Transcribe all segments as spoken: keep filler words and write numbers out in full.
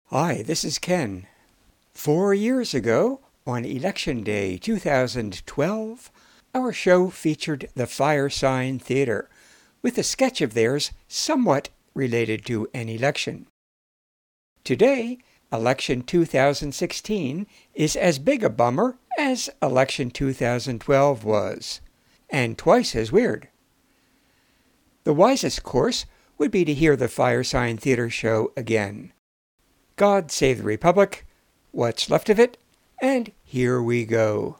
Hi, this is Ken. Four years ago, on Election Day two thousand twelve, our show featured the Firesign Theatre, with a sketch of theirs somewhat related to an election. Today, Election two thousand sixteen is as big a bummer as Election two thousand twelve was, and twice as weird. The wisest course would be to hear the Firesign Theatre show again. God Save the Republic, what's left of it, and here we go.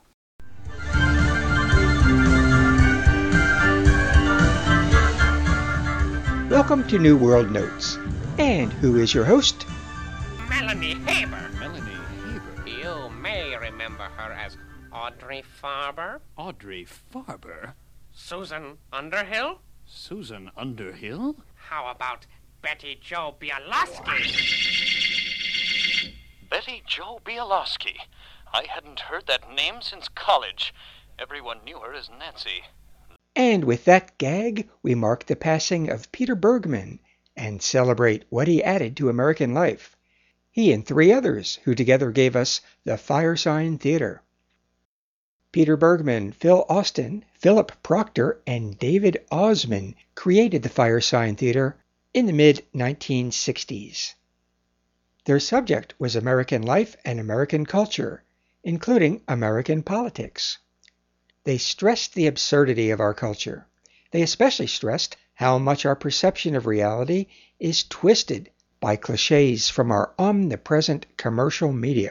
Welcome to New World Notes. And who is your host? Melanie Haber. Melanie Haber. You may remember her as Audrey Farber. Audrey Farber? Susan Underhill. Susan Underhill? How about Betty Jo Bialowski? Betty Jo Bialowski. I hadn't heard that name since college. Everyone knew her as Nancy. And with that gag, we mark the passing of Peter Bergman and celebrate what he added to American life. He and three others who together gave us the Firesign Theatre. Peter Bergman, Phil Austin, Philip Proctor, and David Osman created the Firesign Theatre in the mid nineteen sixties. Their subject was American life and American culture, including American politics. They stressed the absurdity of our culture. They especially stressed how much our perception of reality is twisted by cliches from our omnipresent commercial media.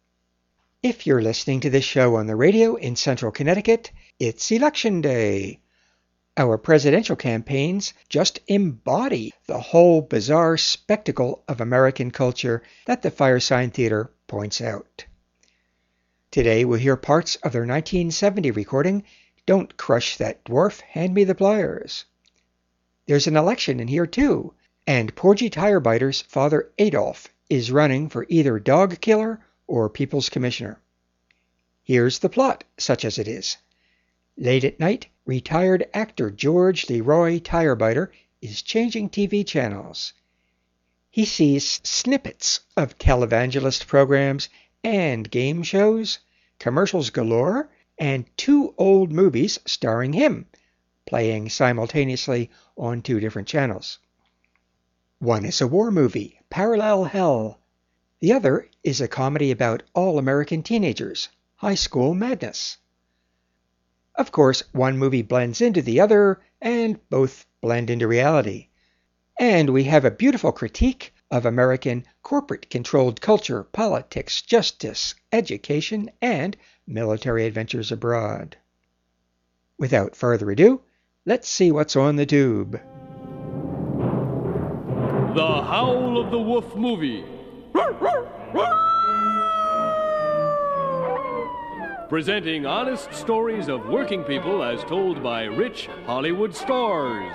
If you're listening to this show on the radio in central Connecticut, it's Election Day. Our presidential campaigns just embody the whole bizarre spectacle of American culture that the Firesign Theatre points out. Today we'll hear parts of their nineteen seventy recording, Don't Crush That Dwarf, Hand Me the Pliers. There's an election in here too, and Porgy Tirebiter's father Adolf is running for either dog killer or people's commissioner. Here's the plot, such as it is. Late at night, retired actor George Leroy Tirebiter is changing T V channels. He sees snippets of televangelist programs and game shows, commercials galore, and two old movies starring him, playing simultaneously on two different channels. One is a war movie, Parallel Hell. The other is a comedy about all-American teenagers, High School Madness. Of course, one movie blends into the other, and both blend into reality. And we have a beautiful critique of American corporate-controlled culture, politics, justice, education, and military adventures abroad. Without further ado, let's see what's on the tube. The Howl of the Wolf Movie. Presenting honest stories of working people as told by rich Hollywood stars.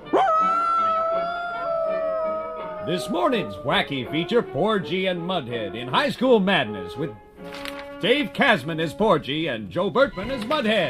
This morning's wacky feature, Porgy and Mudhead in High School Madness, with Dave Kasman as Porgy and Joe Bertman as Mudhead.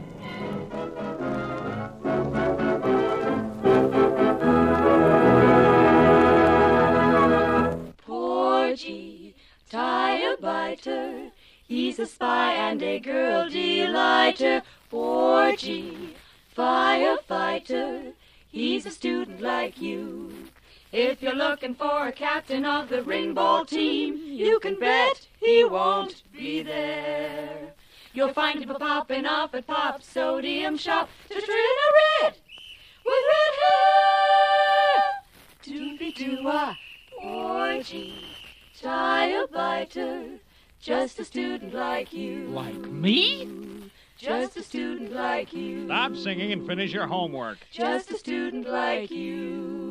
Porgy, Tirebiter, he's a spy and a girl delighter. Porgy, firefighter, he's a student like you. If you're looking for a captain of the ringball team, you can bet he won't be there. You'll find him popping off at Pop Sodium Shop to trin a red with red hair. Doobie-doo-ah, Porgy, Tirebiter, just a student like you. Like me? Just a student like you. Stop singing and finish your homework. Just a student like you.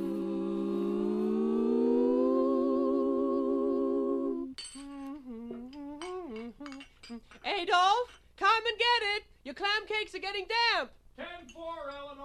Adolf, come and get it. Your clam cakes are getting damp. ten four,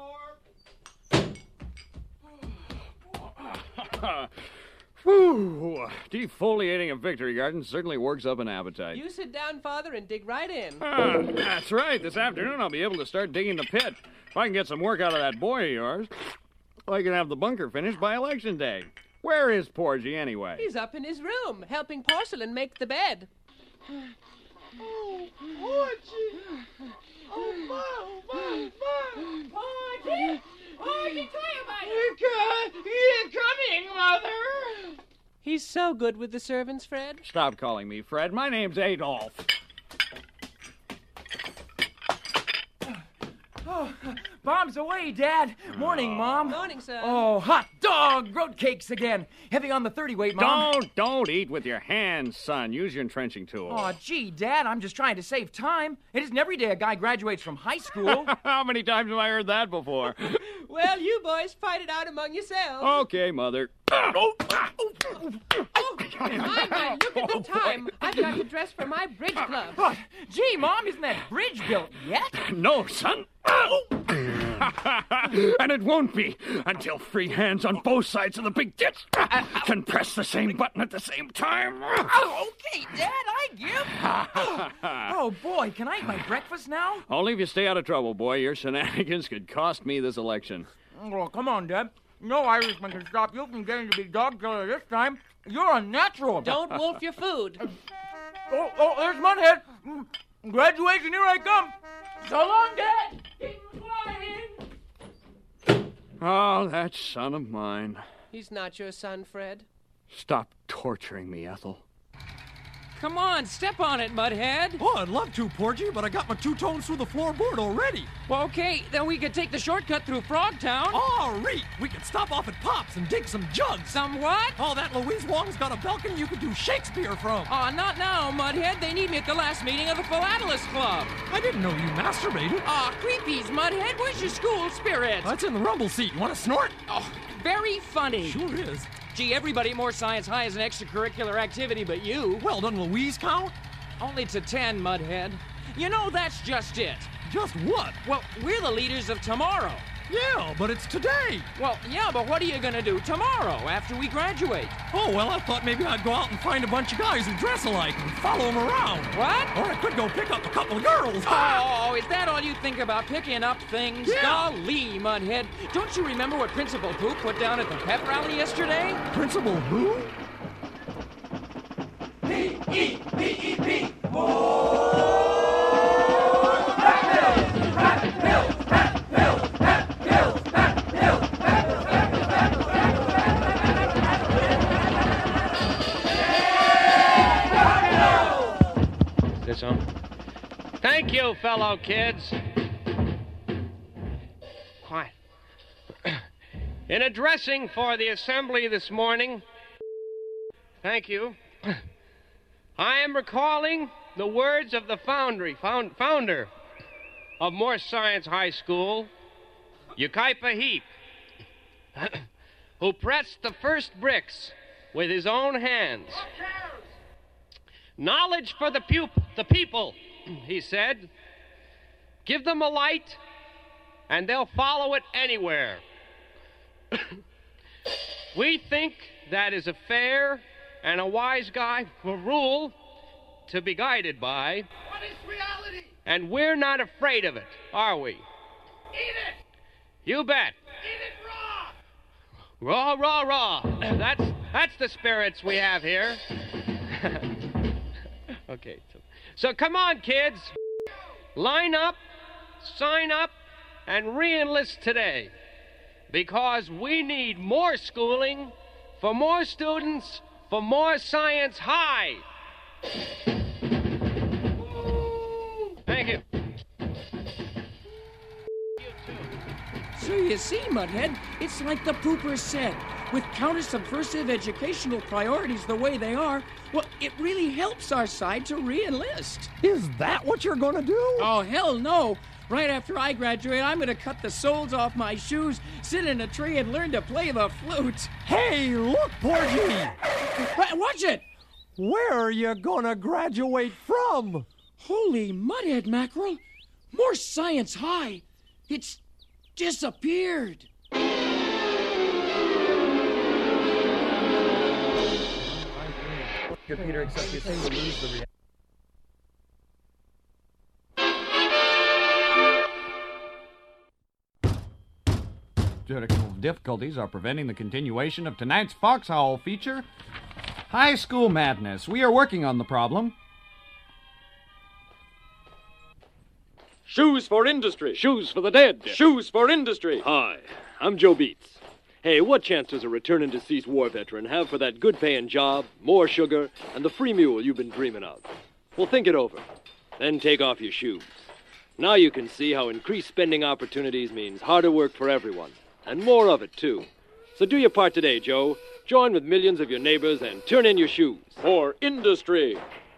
Eleanor. Whew. Defoliating a victory garden certainly works up an appetite. You sit down, Father, and dig right in. Ah, that's right. This afternoon I'll be able to start digging the pit. If I can get some work out of that boy of yours, I can have the bunker finished by election day. Where is Porgy, anyway? He's up in his room, helping Porcelain make the bed. Oh, Porgy! Oh, my, my, my! Porgy! Porgy, Tirebiter! You're coming, Mother! He's so good with the servants, Fred. Stop calling me Fred. My name's Adolf. Oh, Bomb's away, Dad. Morning, Mom. Morning, son. Oh, hot dog! Road cakes again. Heavy on the thirty weight, Mom. Don't, don't eat with your hands, son. Use your entrenching tool. Oh, gee, Dad, I'm just trying to save time. It isn't every day a guy graduates from high school. How many times have I heard that before? Well, you boys fight it out among yourselves. Okay, Mother. Oh, my, my, look at the time. I've got to dress for my bridge club. Oh, gee, Mom, isn't that bridge built yet? No, son. And it won't be until free hands on both sides of the big ditch can press the same button at the same time. Oh, okay, Dad, I give. Oh, boy, can I eat my breakfast now? Only if you stay out of trouble, boy. Your shenanigans could cost me this election. Well, come on, Dad. No Irishman can stop you from getting to be dog killer this time. You're unnatural. Don't wolf your food. Oh, oh, there's Mudhead. Graduation, here I come. So long, Dad. Keep flying. Oh, that son of mine. He's not your son, Fred. Stop torturing me, Ethel. Come on, step on it, Mudhead. Oh, I'd love to, Porgy, but I got my two tones through the floorboard already. Well, okay, then we could take the shortcut through Frogtown. Oh, Reet, we could stop off at Pop's and dig some jugs. Some what? Oh, that Louise Wong's got a balcony you could do Shakespeare from. Oh, not now, Mudhead. They need me at the last meeting of the Philatelist Club. I didn't know you masturbated. Aw, oh, creepies, Mudhead. Where's your school spirit? That's in the rumble seat. You want to snort? Oh, very funny. Sure is. Gee, everybody at More Science High is an extracurricular activity but you. Well, doesn't Louise count? Only to ten, Mudhead. You know, that's just it. Just what? Well, we're the leaders of tomorrow. Yeah, but it's today. Well, yeah, but what are you gonna do tomorrow after we graduate? Oh, well, I thought maybe I'd go out and find a bunch of guys who dress alike and follow them around. What? Or I could go pick up a couple of girls. Oh, is that all you think about, picking up things? Yeah. Golly, Mudhead. Don't you remember what Principal Poop put down at the pep rally yesterday? Principal who? P E P E P. Oh! This on? Thank you, fellow kids. Quiet. In addressing for the assembly this morning, thank you, I am recalling the words of the foundry, found, founder of More Science High School, Ukaipa Heap, who pressed the first bricks with his own hands. Knowledge for the, pup- the people, he said. Give them a light, and they'll follow it anywhere. We think that is a fair and a wise guy for rule to be guided by. What is reality? And we're not afraid of it, are we? Eat it! You bet. Eat it Raw, raw! raw, raw. That's, that's the spirits we have here. Okay, so, so come on, kids. Line up, sign up, and re-enlist today. Because we need more schooling for more students for More Science High. Thank you. So you see, Mudhead, it's like the pooper said. With counter-subversive educational priorities the way they are, well, it really helps our side to re-enlist. Is that what you're gonna do? Oh, hell no. Right after I graduate, I'm gonna cut the soles off my shoes, sit in a tree, and learn to play the flute. Hey, look, Porgy! Watch it! Where are you gonna graduate from? Holy Mudhead mackerel! More Science High! It's disappeared! Good, Peter, except you seem to lose the reality. technical difficulties are preventing the continuation of tonight's Foxhole feature, High School Madness. We are working on the problem. Shoes for industry. Shoes for the dead. Shoes for industry. Hi, I'm Joe Beats. Hey, what chance does a returned deceased war veteran have for that good-paying job, more sugar, and the free mule you've been dreaming of? Well, think it over. Then take off your shoes. Now you can see how increased spending opportunities means harder work for everyone, and more of it, too. So do your part today, Joe. Join with millions of your neighbors and turn in your shoes. For industry.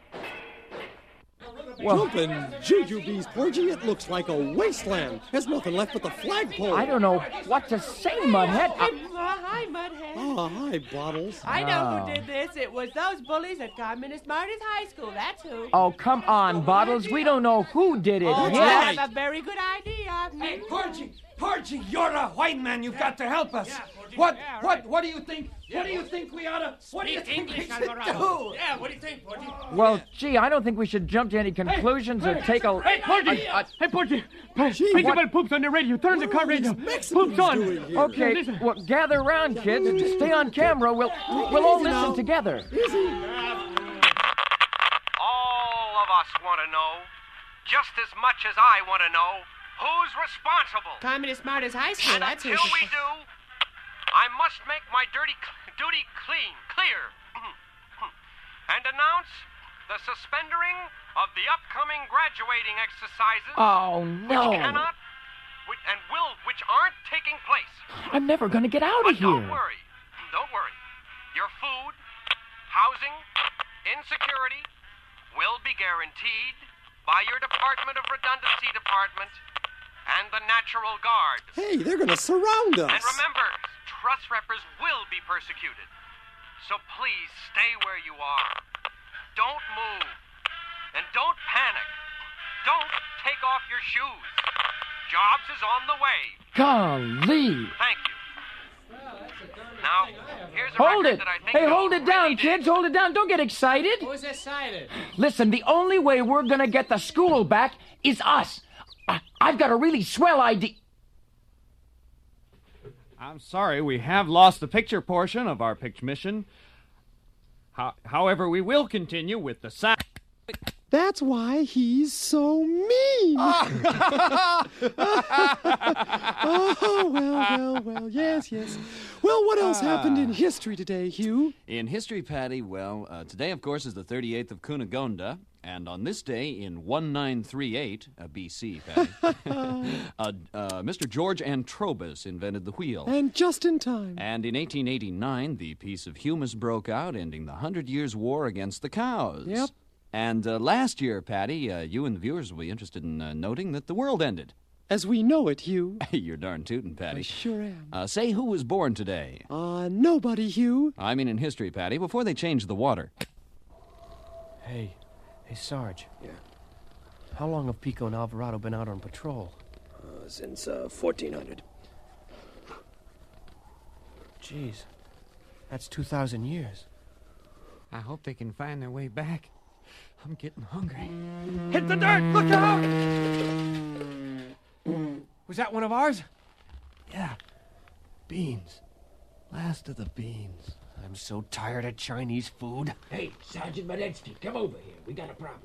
Well, Jumping Jujubes, Porgy, it looks like a wasteland. There's nothing left but the flagpole. I don't know what to say, Mudhead. Uh, hi, Mudhead. Oh, hi, Bottles. I know Oh. who did this. It was those bullies at Communist Martyrs High School. That's who. Oh, come on, Bottles. We don't know who did it Oh, yet. I have a very good idea. Hey, Porgy, Porgy, you're a white man. You've got to help us. What, what, what do you think? What do you think we ought to? What do you think we should do? Yeah, what do you think, Porgy? Well, gee, I don't think we should jump to any conclusions or take a... Hey, Porgy! a- a- Hey, Porgy! Principal Poops on the radio. Turn the car radio. Poops on. Okay, Listen. well, gather around, kids. Stay on camera. We'll, we'll all listen together. All of us want to know, just as much as I want to know, who's responsible. Communist Martyrs High School. And That's who. until we do, I must make my dirty cl- duty clean, clear, and announce the suspendering of the upcoming graduating exercises. Oh, no. Which cannot, which, and will, which aren't taking place. I'm never going to get out of But don't here. worry, don't worry. Your food, housing, insecurity will be guaranteed by your Department of Redundancy Department and the Natural Guard. Hey, they're going to surround us. And remember, trust reppers will be persecuted. So please stay where you are. Don't move. And don't panic. Don't take off your shoes. Jobs is on the way. Golly. Thank you. Now, here's a Hold record it. that I think Hey, you'll hold it down, really dig. kids. Hold it down. Don't get excited. Who's excited? Listen, the only way we're going to get the school back is us. I- I've got a really swell idea. I'm sorry, we have lost the picture portion of our picture mission. Ho- however, we will continue with the sound. That's why he's so mean. Oh, well, well, well, yes, yes. Well, what else happened in history today, Hugh? In history, Patty, well, uh, today, of course, is the thirty-eighth of Cunegonda, and on this day in nineteen thirty-eight, uh, B C, Patty, uh, uh, Mister George Antrobus invented the wheel. And just in time. And in eighteen eighty-nine, the Peace of Humus broke out, ending the Hundred Years' War against the cows. Yep. And uh, last year, Patty, uh, you and the viewers will be interested in uh, noting that the world ended. As we know it, Hugh. You're darn tootin', Patty. I sure am. Uh, say who was born today. Uh, nobody, Hugh. I mean in history, Patty, before they changed the water. Hey, hey, Sarge. Yeah? How long have Pico and Alvarado been out on patrol? Uh, since, uh, fourteen hundred. Jeez, that's two thousand years. I hope they can find their way back. I'm getting hungry. Hit the dirt! Look out! Was that one of ours? Yeah. Beans. Last of the beans. I'm so tired of Chinese food. Hey, Sergeant Madetsky, come over here. We got a problem.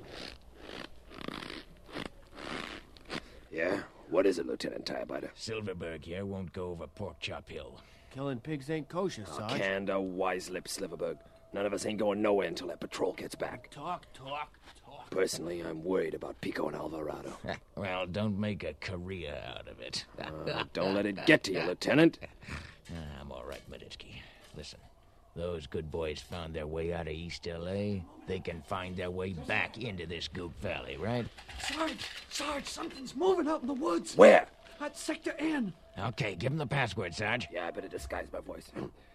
Yeah? What is it, Lieutenant Tirebiter? Silverberg here won't go over Pork Chop Hill. Killing pigs ain't kosher, Oh, Sarge. canned a wise lip, Silverberg. None of us ain't going nowhere until that patrol gets back. Talk, talk, talk. Personally, I'm worried about Pico and Alvarado. Well, don't make a career out of it. Uh, don't let it get to you, Lieutenant. Ah, I'm all right, Madetsky. Listen, those good boys found their way out of East L A. They can find their way back into this Gook Valley, right? Sarge, Sarge, something's moving out in the woods. Where? At Sector N. Okay, give him the password, Sarge. Yeah, I better disguise my voice.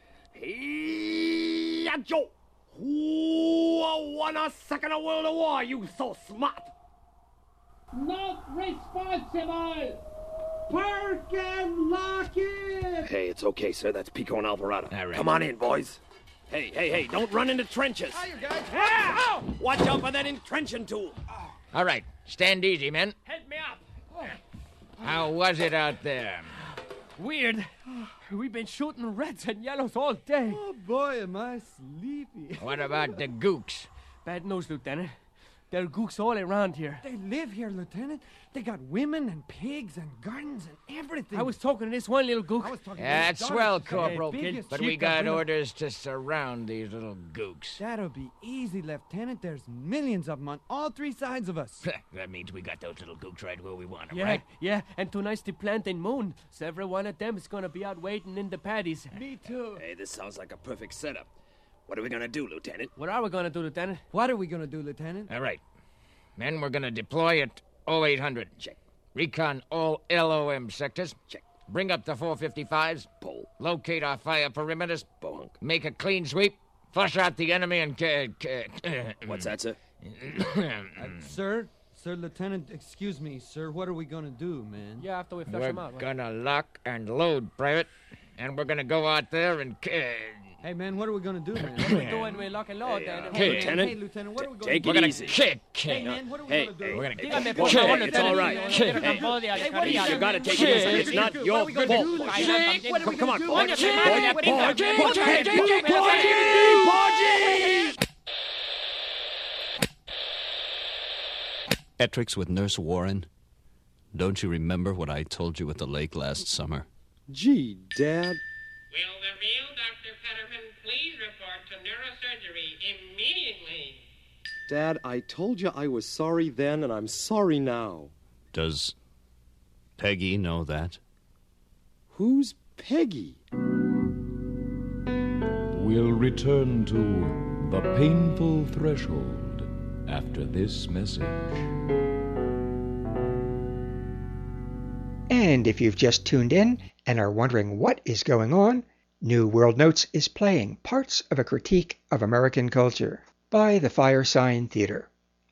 Hey, Joe. Who won a second of World War? You so smart. Not responsible. Park and lock it. Hey, it's okay, sir. That's Pico and Alvarado. All right. Come on in, boys. Hey, hey, hey, don't run into trenches. Hiya, guys. Ah! Watch out for that entrenching tool. All right, stand easy, men. Head me up. How was it out there? Weird. We've been shooting reds and yellows all day. Oh, boy, am I sleepy. What about the gooks? Bad news, Lieutenant. There are gooks all around here. They live here, Lieutenant. They got women and pigs and gardens and everything. I was talking to this one little gook. I was talking That's to swell, daughter. Corporal. Biggest But sheep we that's got in the- orders to surround these little gooks. That'll be easy, Lieutenant. There's millions of them on all three sides of us. That means we got those little gooks right where we want them, Yeah, right? yeah, and tonight's the planting moon. So every one of them is gonna be out waiting in the paddies. Me too. Hey, this sounds like a perfect setup. What are we gonna do, Lieutenant? What are we gonna do, Lieutenant? What are we gonna do, Lieutenant? All right. Men, we're going to deploy at oh eight hundred. Check. Recon all L O M sectors. Check. Bring up the four fifty-fives. Pull. Locate our fire perimeters. Bohunk. Make a clean sweep. Flush out the enemy and... Uh, uh, What's that, sir? uh, sir? Sir, Lieutenant, excuse me, sir. What are we gonna do, man? Yeah, after we flush We're them out. Right? gonna lock and load, Private. And we're gonna go out there and... Uh, Hey, man, what are we gonna do, man? What are we doing? We lock and load. Hey, then. uh, Hey, Hey, Lieutenant. Hey, Lieutenant, what are we gonna Take do? it we're gonna easy. kick. Hey, man, what are we Hey, gonna do? We're gonna Dígame, kick. por Check. favor, It's Lieutenant. all right. Dígame, Check. dígame, Hey, por favor, hey, what are you You doing? gotta take Check. it easy. It's not What your are we gonna fault. do, Check. Lieutenant? What are we Come on, gonna do? Porgy. Check. Porgy. Porgy. Porgy. Porgy. Porgy. Ettricks with Nurse Warren. Don't you remember what I told you at the lake last summer? Gee, Dad. Will the real Doctor Fetterman please report to neurosurgery immediately? Dad, I told you I was sorry then, and I'm sorry now. Does Peggy know that? Who's Peggy? We'll return to the painful threshold after this message. And if you've just tuned in and are wondering what is going on, New World Notes is playing parts of a critique of American culture by the Firesign Theater.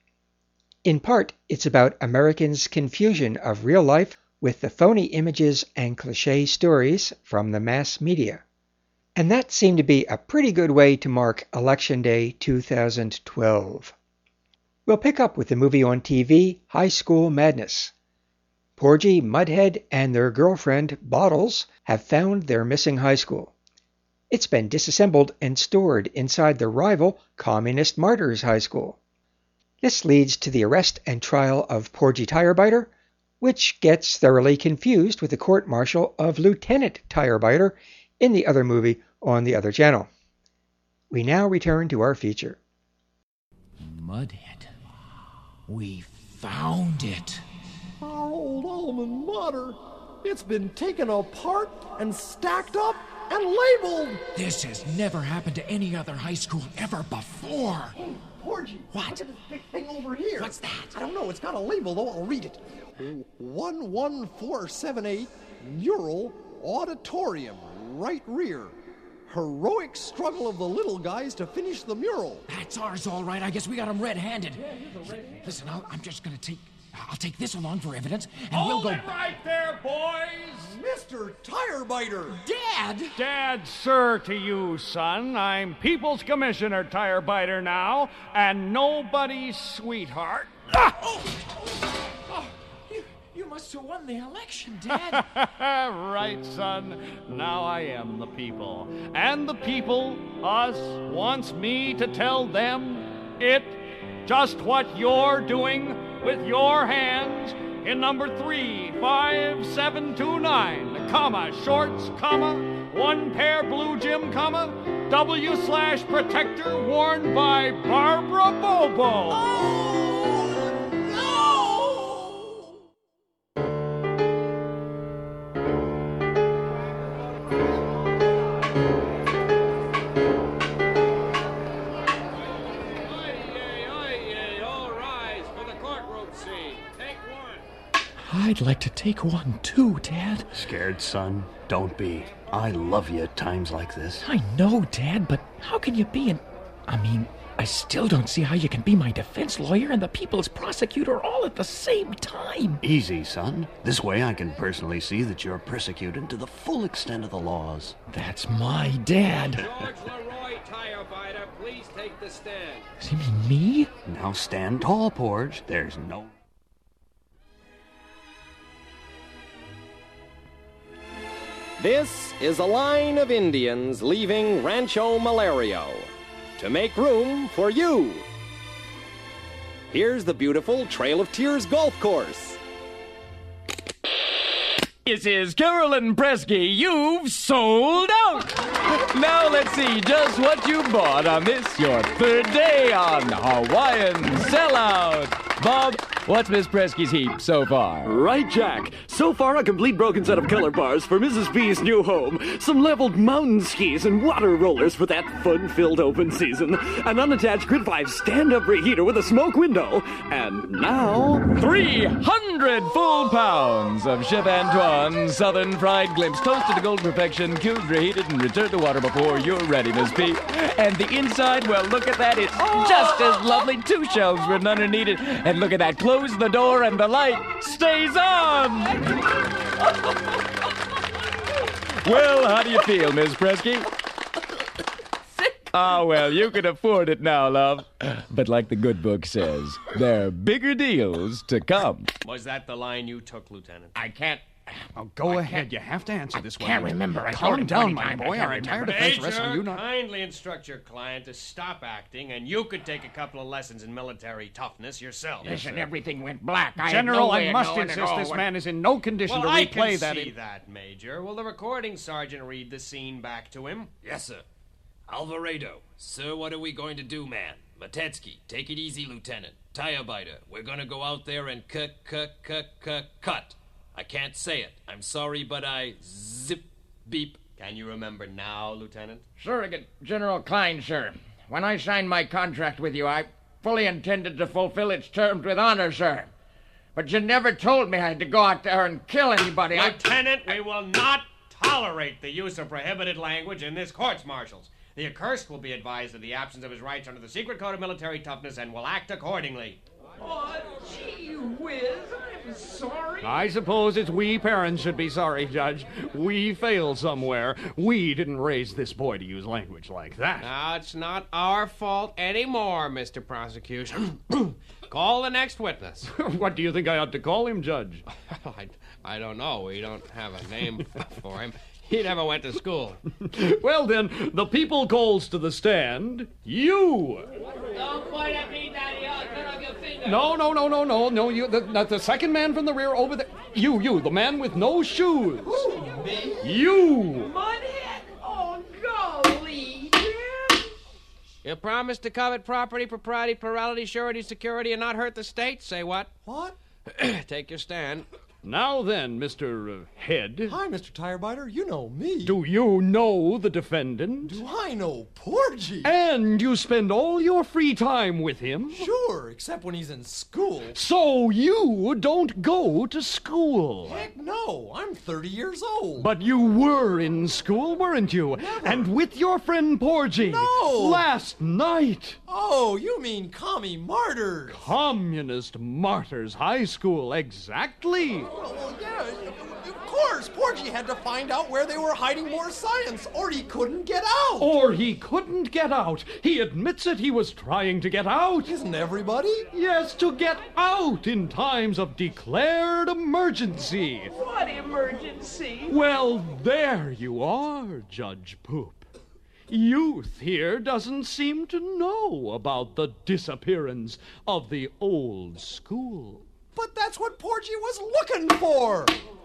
In part, it's about Americans' confusion of real life with the phony images and cliché stories from the mass media. And that seemed to be a pretty good way to mark Election Day two thousand twelve. We'll pick up with the movie on T V, High School Madness. Porgy, Mudhead, and their girlfriend, Bottles, have found their missing high school. It's been disassembled and stored inside the rival Communist Martyrs High School. This leads to the arrest and trial of Porgy Tirebiter, which gets thoroughly confused with the court-martial of Lieutenant Tirebiter in the other movie on the other channel. We now return to our feature. Mudhead. We found it. Our old alma mater. It's been taken apart and stacked up and labeled. This has never happened to any other high school ever before. Hey, Porgy. What? Look at this big thing over here. What's that? I don't know. It's got a label, though. I'll read it. one one four seven eight Mural Auditorium, right rear. Heroic struggle of the little guys to finish the mural. That's ours, all right. I guess we got them red-handed. Listen, I'll, I'm just gonna take... I'll take this along for evidence, and Hold we'll go... it right there, boys! Mister Tirebiter! Dad! Dad, sir, to you, son. I'm People's Commissioner Tirebiter now, and nobody's sweetheart. Ah! Oh, you, you must have won the election, Dad. Right, son. Now I am the people. And the people, us, wants me to tell them it, just what you're doing with your hands in number three five seven two nine, comma, shorts, comma, one pair blue gym, comma, W slash protector worn by Barbara Bobo. Oh, no! I'd like to take one too, Dad. Scared, son? Don't be. I love you at times like this. I know, Dad, but how can you be an... I mean, I still don't see how you can be my defense lawyer and the people's prosecutor all at the same time. Easy, son. This way I can personally see that you're persecuted to the full extent of the laws. That's my dad. George Leroy Tirebiter, please take the stand. Does he mean me? Now stand tall, Porge. There's no... This is a line of Indians leaving Rancho Malario to make room for you. Here's the beautiful Trail of Tears golf course. This is Carolyn Presky. You've sold out. Now let's see just what you bought on this, your third day on Hawaiian Sellout. Bob, what's Miss Presky's heap so far? Right, Jack. So far, a complete broken set of color bars for Missus B's new home, some leveled mountain skis and water rollers for that fun-filled open season, an unattached Grid five stand-up reheater with a smoke window, and now... three hundred full pounds of Chef Antoine Southern Fried Glimpse, toasted to golden perfection, cubed, reheated, and returned to water before you're ready, Miss P. And the inside, well, look at that. It's just as lovely. Two shelves where none are needed. And look at that. Close the door and the light stays on. Well, how do you feel, Miss Presky? Ah, well, you can afford it now, love. But like the good book says, there are bigger deals to come. Was that the line you took, Lieutenant? I can't... Oh, go ahead. You have to answer this one. Can't remember. I Calm told him down, twenty my times. I boy. can't Our entire remember. defense rests on Major, you not... kindly instruct your client to stop acting, and you could take a couple of lessons in military toughness yourself. Listen, everything went black. I General, had no I way must of knowing insist at all this what- man is in no condition Well, to I replay can that... see in- that, Major. Will the recording sergeant read the scene back to him? Yes, sir. Alvarado. Sir, what are we going to do, man? Matetsky, take it easy, Lieutenant. Tire biter, we're gonna go out there and cut, cut, cut, cut, cut. I can't say it. I'm sorry, but I zip, beep. Can you remember now, Lieutenant? Surrogate General Klein, sir. When I signed my contract with you, I fully intended to fulfill its terms with honor, sir. But you never told me I had to go out there and kill anybody. I- Lieutenant, we will not tolerate the use of prohibited language in this courts-martials. The accursed will be advised of the absence of his rights under the secret code of military toughness and will act accordingly. Oh, gee whiz, I'm sorry. I suppose it's we parents should be sorry, Judge. We failed somewhere. We didn't raise this boy to use language like that. Now, it's not our fault anymore, Mister Prosecution. Call the next witness. What do you think I ought to call him, Judge? I, I don't know. We don't have a name for him. He never went to school. Well, then, the people calls to the stand. You! Don't point at me, Daddy. I'll cut off your finger. No, no, no, no, no, no. You, the, the, the second man from the rear over there. You, you, the man with no shoes. Who, me? You! Mudhead? Oh, golly, Jim. You promised to covet property, propriety, plurality, surety, security, and not hurt the state? Say what? What? Take your stand. Now then, Mister Uh, Head. Hi, Mister Tirebiter. You know me. Do you know the defendant? Do I know Porgy? And you spend all your free time with him? Sure, except when he's in school. So you don't go to school? Heck no, I'm thirty years old. But you were in school, weren't you? Never. And with your friend Porgy. No. Last night. Oh, you mean commie martyrs. Communist Martyrs High School, exactly. Well, well, yeah, of course. Porgy had to find out where they were hiding more science, or he couldn't get out. Or he couldn't get out. He admits it. He was trying to get out. Isn't everybody? Yes, to get out in times of declared emergency. What emergency? Well, there you are, Judge Poop. Youth here doesn't seem to know about the disappearance of the old school. But that's what Porgy was looking for.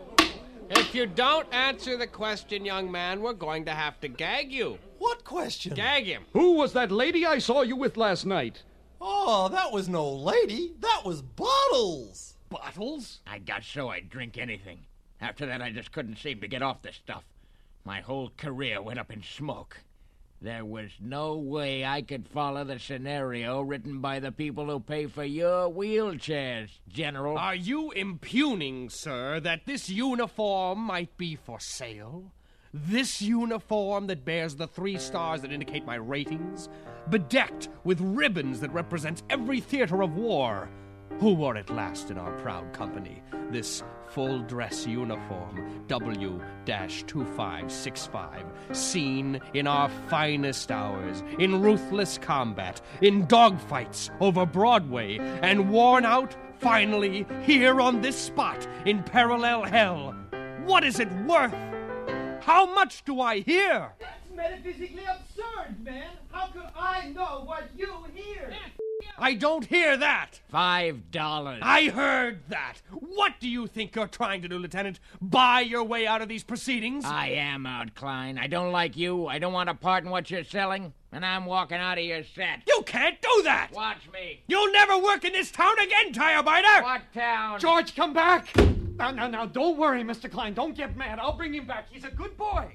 If you don't answer the question, young man, we're going to have to gag you. What question? Gag him. Who was that lady I saw you with last night? Oh, that was no lady. That was Bottles. Bottles? I got so I'd drink anything. After that, I just couldn't seem to get off the stuff. My whole career went up in smoke. There was no way I could follow the scenario written by the people who pay for your wheelchairs, General. Are you impugning, sir, that this uniform might be for sale? This uniform that bears the three stars that indicate my ratings? Bedecked with ribbons that represents every theater of war? Who wore it last in our proud company? This full-dress uniform, W two five six five, seen in our finest hours, in ruthless combat, in dogfights over Broadway, and worn out, finally, here on this spot, in parallel hell. What is it worth? How much do I hear? That's metaphysically absurd, man. How could I know what you hear? I don't hear that. Five dollars. I heard that. What do you think you're trying to do, Lieutenant? Buy your way out of these proceedings? I am out, Klein. I don't like you. I don't want a part in what you're selling. And I'm walking out of your set. You can't do that! Watch me. You'll never work in this town again, tire biter! What town? George, come back! Now, now, now, don't worry, Mister Klein. Don't get mad. I'll bring him back. He's a good boy.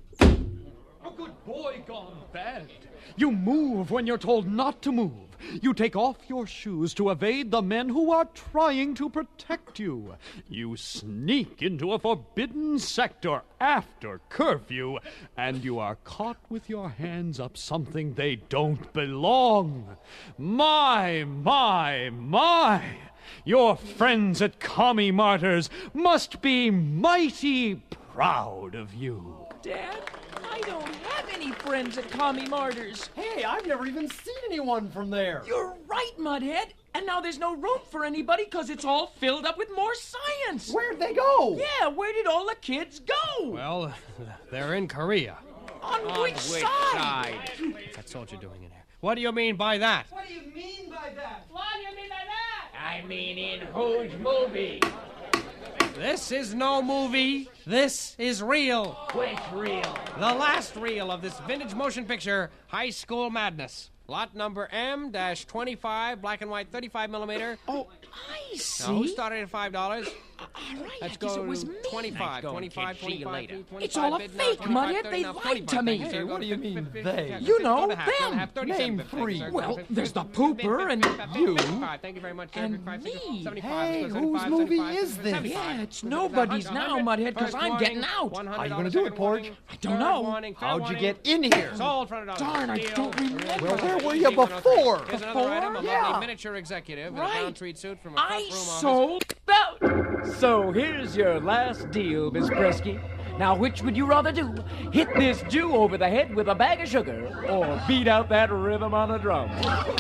A good boy gone bad. You move when you're told not to move. You take off your shoes to evade the men who are trying to protect you. You sneak into a forbidden sector after curfew, and you are caught with your hands up something they don't belong. My, my, my! Your friends at Commie Martyrs must be mighty proud of you. Dad, I don't have any friends at Commie Martyrs. Hey, I've never even seen anyone from there. You're right, Mudhead. And now there's no room for anybody because it's all filled up with more science. Where'd they go? Yeah, where did all the kids go? Well, they're in Korea. On, On which, which side? side? What's that soldier doing in here? What do you mean by that? What do you mean by that? What do you mean by that? I mean in whose movie? This is no movie. This is real. Which reel? The last reel of this vintage motion picture, High School Madness. Lot number M twenty-five, black and white, thirty-five millimeter. Oh, I see. Now, who started at five dollars? All right, Let's I guess go it was to me. twenty-five, Nice going, twenty-five, kid. See you twenty-five, later. twenty-five, It's all a bid, fake, twenty-five, Mudhead. thirty, They now, lied twenty-five. to me. Thank you, Hey, sir. what do you Go to mean, fifty, they? fifty, You know, go to half, go to them. half, thirty-seven, Name fifty, three. sir. Well, Fifty, there's the fifty, fifty, pooper and fifty, you. fifty-five. Thank you very much, sir. And fifty-five, sixty, me. seventy-five, Hey, seventy-five, whose seventy-five, movie seventy-five, is this? seventy-five, Yeah, it's seventy-five, nobody's one now, hundred. Mudhead, 'cause First I'm warning, getting out. one hundred How you gonna dollars, do it, second Porge? warning, I don't third know. warning, third How'd you warning. get in here? Sold for one hundred dollars. Darn, I Deal. don't remember. Well, where were you before? Here's another item, a Yeah. lovely miniature executive in a brown Right. tweed suit from a front I room office. sold out. So here's your last deal, Miss Presky. Now, which would you rather do? Hit this Jew over the head with a bag of sugar or beat out that rhythm on a drum?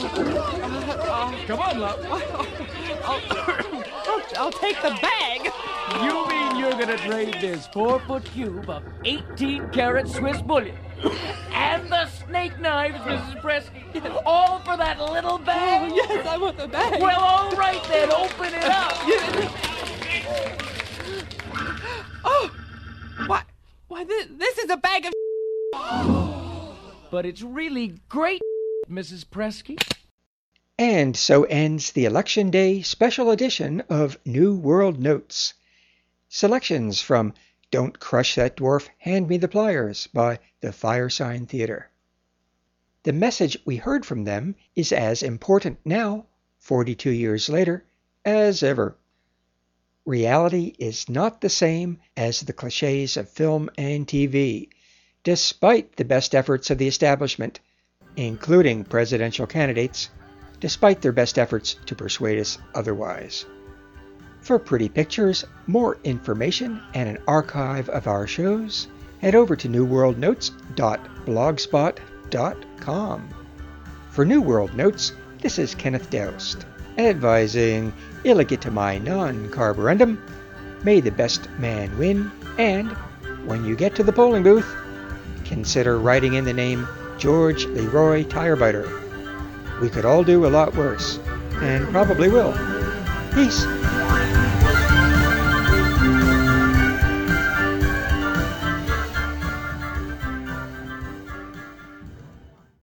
Come on, love. I'll, I'll take the bag. You mean you're gonna trade this four-foot cube of eighteen karat Swiss bullion and the snake knives, Missus Presky, all for that little bag? Oh, yes, I want the bag. Well, all right then, open it up. Oh, why, why this, this is a bag of But it's really great, Missus Presky. And so ends the Election Day special edition of New World Notes. Selections from Don't Crush That Dwarf, Hand Me the Pliers by the Firesign Theater. The message we heard from them is as important now, forty-two years later, as ever. Reality is not the same as the cliches of film and T V, despite the best efforts of the establishment, including presidential candidates, despite their best efforts to persuade us otherwise. For pretty pictures, more information, and an archive of our shows, head over to new world notes dot blogspot dot com. For New World Notes, this is Kenneth Doust, advising illegitimae non carborundum, may the best man win, and when you get to the polling booth, consider writing in the name George Leroy Tirebiter. We could all do a lot worse, and probably will. Peace.